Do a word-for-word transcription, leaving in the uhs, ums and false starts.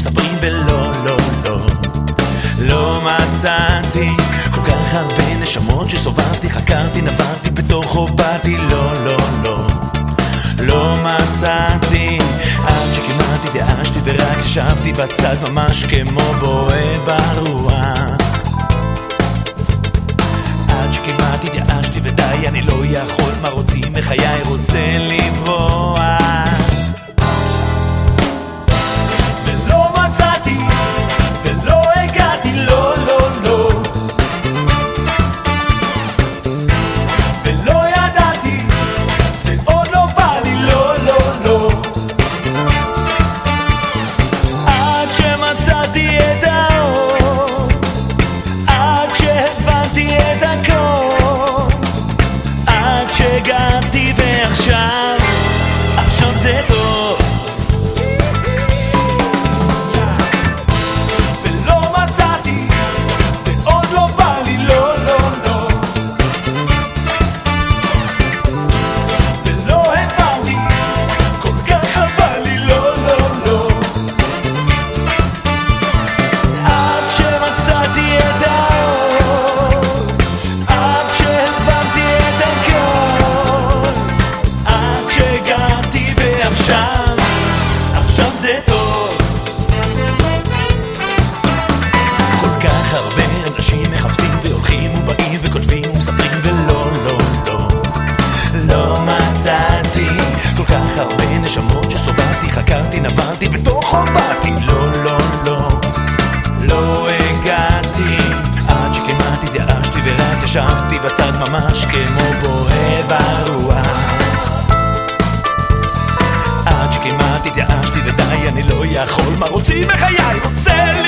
מספרים ולא, לא, לא לא מצאתי כל כך הרבה נשמות שסובבתי, חקרתי, נברתי בתוכו, באתי, לא, לא, לא לא מצאתי עד שכמעט התייאשתי ורק ישבתי בצד ממש כמו בועה ברוח. עד שכמעט התייאשתי ודי, אני לא יכול, מה רוצים מחיי, רוצה לברוח ולא מצאתי ולא הגעתי, לא, לא, לא ולא ידעתי, זה עוד לא בא לי, לא, לא, לא עד שמצאתי את האור, עד שהבנתי את הכל, עד שהגעתי ועכשיו, עכשיו זה טוב ולא מצאתי, זה עוד לא בא לי, לא, לא, לא ולא הבנתי, כל כך חבל לי, לא, לא, לא עד שמצאתי את האור, עד שהבנתי את הכל, עד שהגעתי ועכשיו, עכשיו זה טוב. כל כך הרבה אנשים מחפשים והולכים ובאים וכותבים ומספרים ולא, לא, לא לא מצאתי כל כך הרבה נשמות שסובבתי, חקרתי, נברתי בתוכו, באתי, לא, לא, לא לא הגעתי עד שכמעט התייאשתי ורק ישבתי בצד ממש כמו בועה ברוח. עד שכמעט התייאשתי ודי, אני לא יכול, מה רוצים מחיי, רוצה